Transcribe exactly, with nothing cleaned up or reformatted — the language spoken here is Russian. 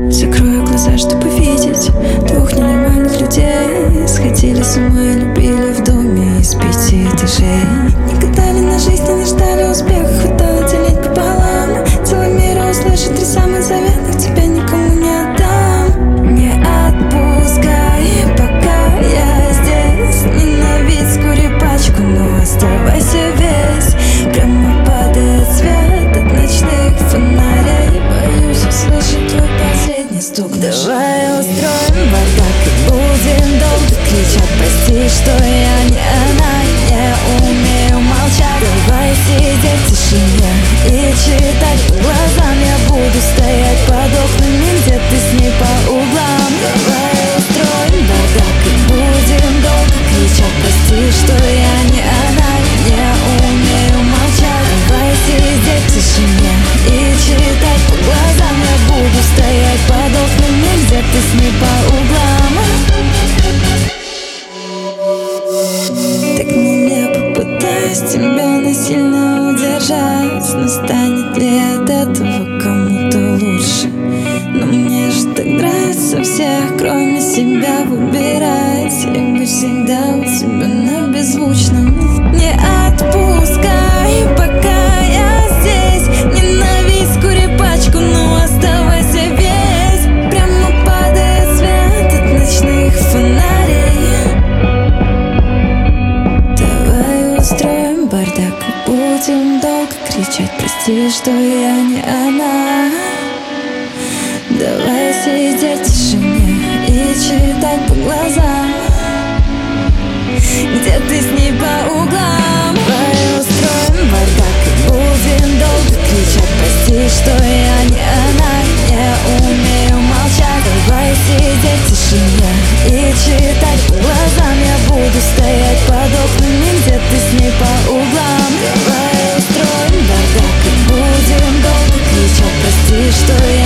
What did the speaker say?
Закрою глаза, чтобы видеть двух ненормальных людей. Сходили с ума и любили в доме из пяти этажей. Не гадали на жизнь и не ждали успеха, хватало делить пополам. Целый мир услышит три самых заветных, тебя никому не отдам. Не отпускай, пока я здесь. Ненавидь, скури пачку, но оставайся весь. Прямо падает свет от ночных фонарей. Боюсь услышать твой последний стук. Давай устроим бардак и будем долго кричать: прости, что я не она, не умею молчать. Давай сидеть в тишине и читать по глазам. Я буду стоять под окнами, где ты с ней по углам. Давай устроим бардак и будем долго кричать: прости, что я не она, не умею молчать. Давай сидеть в тишине и читать по глазам. Я буду стоять под окнами, где ты с ней по углам. Так нелепо пытаюсь тебя насильно удержать. Но станет ли от этого кому-то лучше? Но мне же так нравится всех, кроме себя, выбирать. И быть всегда у тебя на беззвучном. Не отпускай, пока я здесь. Ненавидь, скури пачку, но оставайся весь. Прямо падает свет от ночных фонарей. Давай устроим бардак и будем долго кричать: прости, что я не она. Давай сидеть в тишине и читать по глазам, где ты с ней по углам. Давай устроим бардак и будем долго кричать: прости, что я не она, не умею молчать. Давай сидеть в тишине и читать по глазам. Я буду стоять под окнами, где ты с ней по углам. Давай устроим бардак и будем долго кричать: прости, что я